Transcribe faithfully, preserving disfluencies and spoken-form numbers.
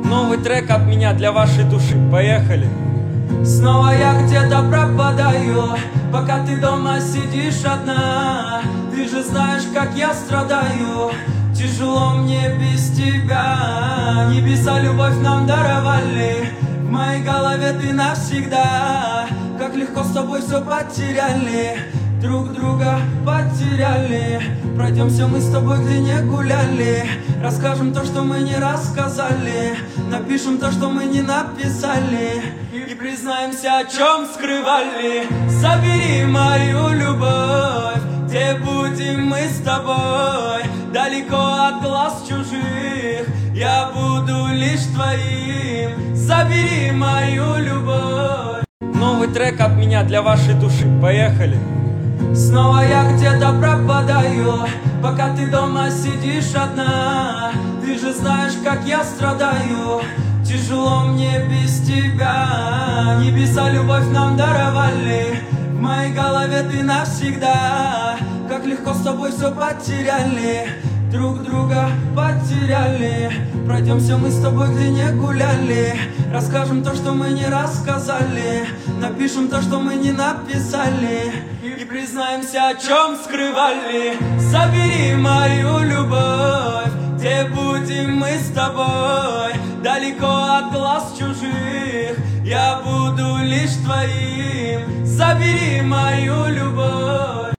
Новый трек от меня для вашей души. Поехали. Снова я где-то пропадаю, пока ты дома сидишь одна. Ты же знаешь, как я страдаю, тяжело мне без тебя. Небеса любовь нам даровали, в моей голове ты навсегда. Как легко с тобой все потеряли, друг друга потеряли. Пройдемся мы с тобой, где не гуляли, расскажем то, что мы не рассказали, напишем то, что мы не написали, и признаемся, о чем скрывали. Забери мою любовь, где будем мы с тобой, далеко от глаз чужих, я буду лишь твоим. Забери мою любовь. Новый трек от меня для вашей души. Поехали. Снова я где-то пропадаю, пока ты дома сидишь одна. Ты же знаешь, как я страдаю, тяжело мне без тебя. Небеса любовь нам даровали, в моей голове ты навсегда. Как легко с тобой все потеряли, друг друга потеряли. Пройдемся мы с тобой, где не гуляли, расскажем то, что мы не рассказали, напишем то, что мы не написали, и признаемся, о чем скрывали. Забери мою любовь, где будем мы с тобой, далеко от глаз чужих, я буду лишь твоим. Забери мою любовь.